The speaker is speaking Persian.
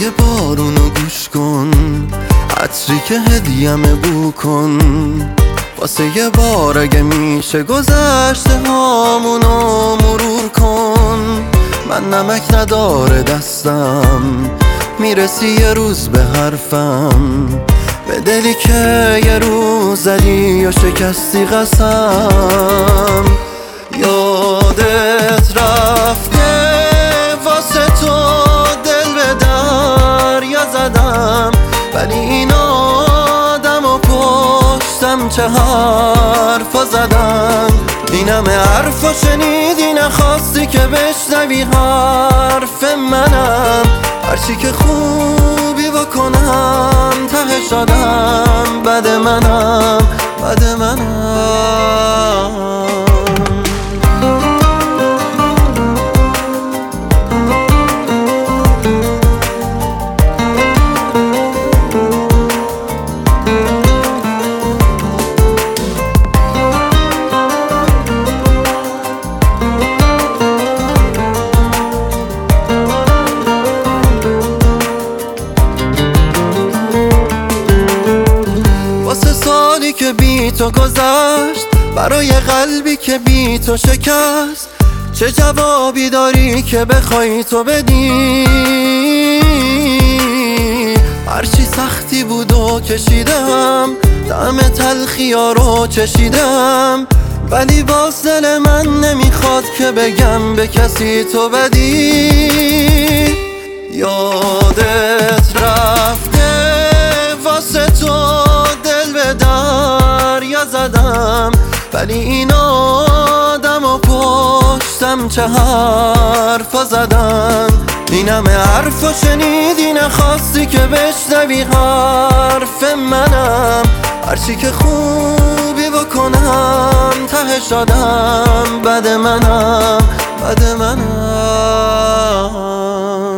صدای بارونو گوش کن، عطری که هدیه‌مه بو کن. واسه یه بار اگه میشه گذشته هامونو مرور کن. من نمک نداره دستم، میرسی یه روز به حرفم، به دلی که یه روز زدی و شکستی قسم. یادت رفته واسه تو دل به دریا زدم، ولی این آدم و پشتم چه حرفا زدن. این همه حرفا شنیدی نخواستی که بشنوی حرف منم. هرچی که خوبی بکنم تهش آدم بد منم، بد منم. سالی که بی تو گذشت، برای قلبی که بی تو شکست، چه جوابی داری که بخوای تو بدی؟ هرچی سختی بود و کشیدم، طعم تلخیا رو چشیدم، ولی باز دل من نمیخواد که بگم به کسی تو بدی. یادت رفته واسه تو دریا زدم، ولی این آدم و پشتم چه حرفا زدن. این همه حرفا شنیدی نخواستی که بشنوی حرف منم. هرچی که خوبی بکنم تهش آدم بد منم، بد منم.